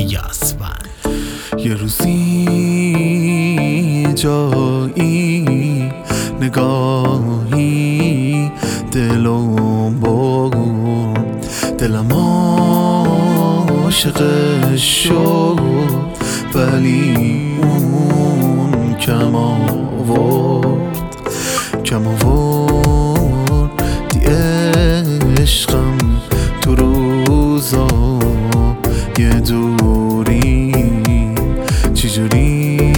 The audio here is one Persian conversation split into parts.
یاسفند. یه روزی جایی نگاهی دلم برد، دلم عاشقش شد، ولی اون کم آورد دی عشقم تو روزا یه دوری. چجوری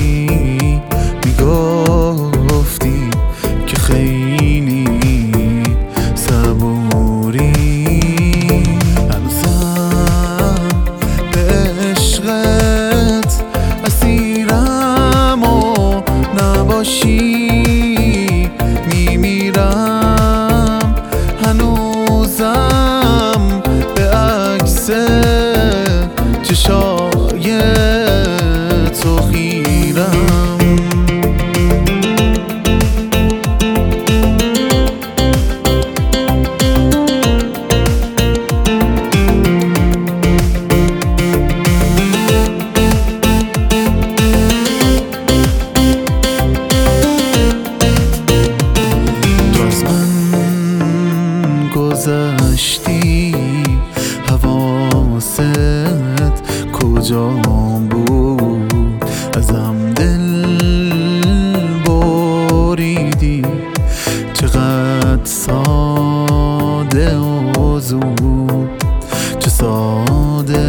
میگفتی که خیلی صبوری، هنوزم به عشقت اسیرم و نباشی میمیرم، هنوزم به عکس چشای تو خیرم. تو از من گذشتی، حواست کجا بود؟ ازم دل بریدی، چقدر ساده و زود، چه ساده